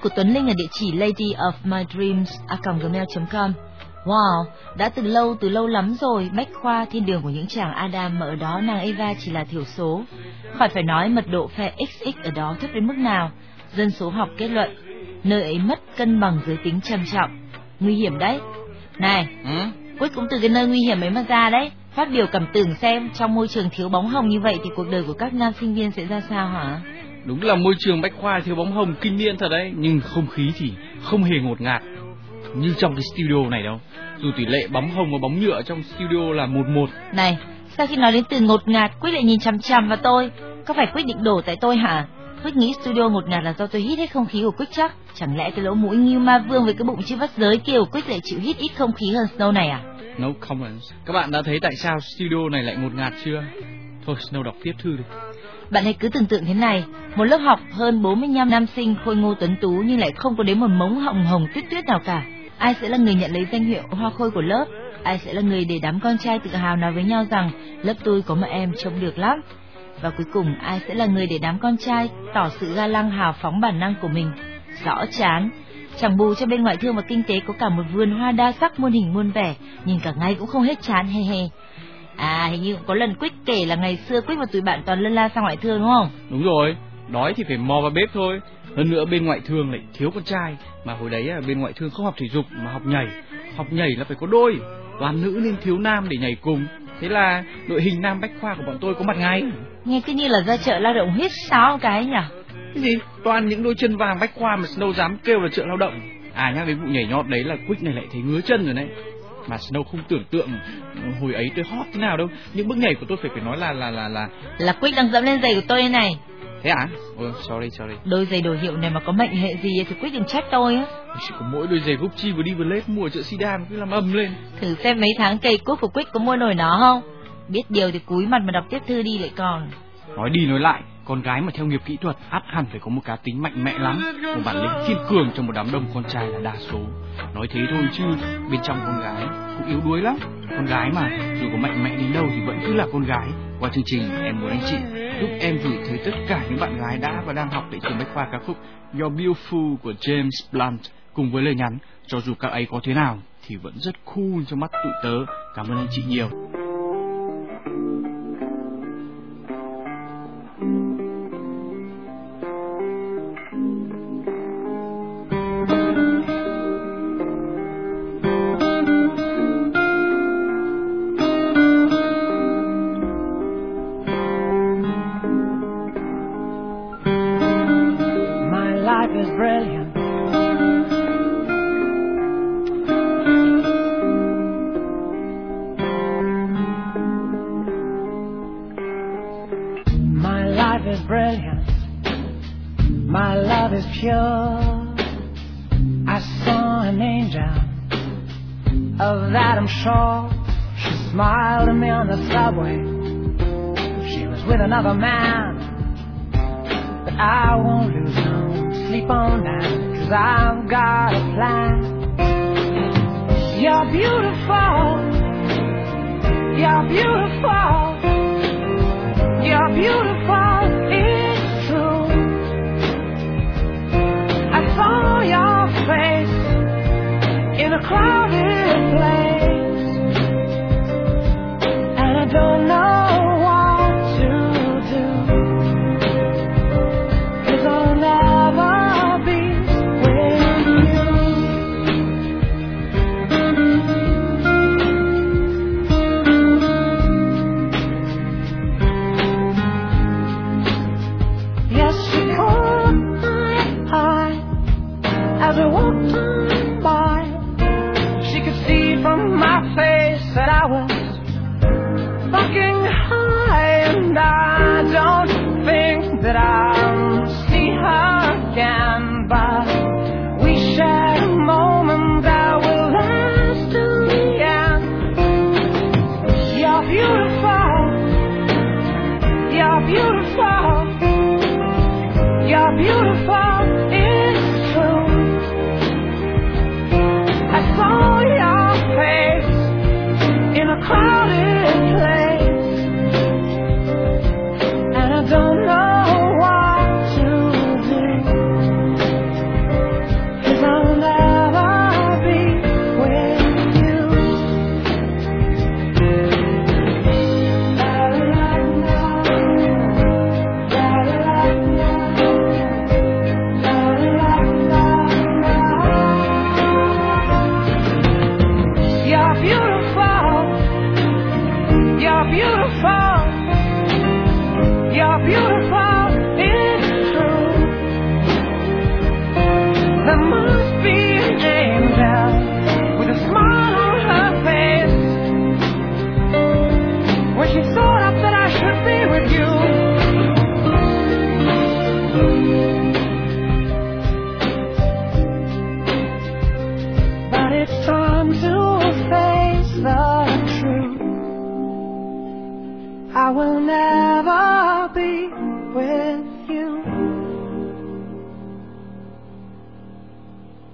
của Tuấn Linh ở địa chỉ ladyofmydreams@gmail.com. Wow, đã từ lâu lắm rồi, bách khoa thiên đường của những chàng Adam mà ở đó nàng Eva chỉ là thiểu số. Khỏi phải nói mật độ phe XX ở đó thấp đến mức nào. Dân số học kết luận, nơi ấy mất cân bằng giới tính trầm trọng. Nguy hiểm đấy. Này, Quyết cũng từ cái nơi nguy hiểm ấy mà ra đấy. Phát biểu cảm tưởng xem, trong môi trường thiếu bóng hồng như vậy thì cuộc đời của các nam sinh viên sẽ ra sao hả? Đúng là môi trường bách khoa thiếu bóng hồng kinh niên thật đấy, nhưng không khí thì không hề ngột ngạt như trong cái studio này đâu. Dù tỷ lệ bóng hồng và bóng nhựa trong studio là 1-1. Này, sao khi nói đến từ ngột ngạt, Quyết lại nhìn chằm chằm vào tôi? Có phải Quyết định đổ tại tôi hả? Quyết nghĩ studio ngột ngạt là do tôi hít hết không khí của Quyết chắc. Chẳng lẽ cái lỗ mũi như ma vương với cái bụng chưa vắt giới kia của Quyết lại chịu hít ít không khí hơn Snow này à? No comments. Các bạn đã thấy tại sao studio này lại ngột ngạt chưa? Thôi Snow đọc tiếp thư đi. Bạn hãy cứ tưởng tượng thế này, một lớp học hơn 45 nam sinh khôi ngô tuấn tú nhưng lại không có đến một mống hồng hồng tuyết tuyết nào cả. Ai sẽ là người nhận lấy danh hiệu hoa khôi của lớp? Ai sẽ là người để đám con trai tự hào nói với nhau rằng lớp tôi có một em trông được lắm? Và cuối cùng ai sẽ là người để đám con trai tỏ sự ga lăng hào phóng bản năng của mình? Rõ chán. Chẳng bù cho bên ngoại thương và kinh tế có cả một vườn hoa đa sắc muôn hình muôn vẻ, nhìn cả ngày cũng không hết chán, he he. À, hình như có lần Quyết kể là ngày xưa Quyết và tụi bạn toàn lân la sang ngoại thương đúng không? Đúng rồi, đói thì phải mò vào bếp thôi. Hơn nữa bên ngoại thương lại thiếu con trai, mà hồi đấy bên ngoại thương không học thể dục mà học nhảy. Học nhảy là phải có đôi, toàn nữ nên thiếu nam để nhảy cùng. Thế là đội hình nam bách khoa của bọn tôi có mặt ngay. Nghe cứ như là ra chợ lao động huyết sáo cái nhỉ? Cái gì? Toàn những đôi chân vàng bách khoa mà Snow dám kêu là chợ lao động. À, nhắc đến vụ nhảy nhót đấy là Quick này lại thấy ngứa chân rồi đấy. Mà Snow không tưởng tượng hồi ấy tôi hot thế nào đâu. Những bước nhảy của tôi phải nói là Quick đang dẫm lên giày của tôi này. Thế à? Sorry. Đôi giày đồ hiệu này mà có mệnh hệ gì thì Quick đừng trách tôi á. Chỉ có mỗi đôi giày Gucci vừa đi vừa lết mua ở chợ Sidan cứ làm ầm lên. Thử xem mấy tháng cây cút của Quick có mua nổi nó không? Biết điều thì cúi mặt mà đọc tiếp thư đi lại còn. Nói đi nói lại, con gái mà theo nghiệp kỹ thuật ắt hẳn phải có một cá tính mạnh mẽ lắm, một bản lĩnh kiên cường trong một đám đông con trai là đa số. Nói thế thôi chứ bên trong con gái cũng yếu đuối lắm. Con gái mà dù có mạnh mẽ đến đâu thì vẫn cứ là con gái. Qua chương trình em muốn anh chị giúp em gửi tới tất cả những bạn gái đã và đang học tại trường bách khoa ca khúc You're Beautiful của James Blunt cùng với lời nhắn cho dù các ấy có thế nào thì vẫn rất cool trong mắt tụi tớ. Cảm ơn anh chị nhiều. Another man, but I won't lose no sleep on that, 'cause I've got a plan. You're beautiful, you're beautiful, you're beautiful, it's true. I saw your face in a crowded place, and I don't know You're beautiful, it's true. There must be an angel with a smile on her face when she thought up that I should be with you. But it's time to face the truth. I will never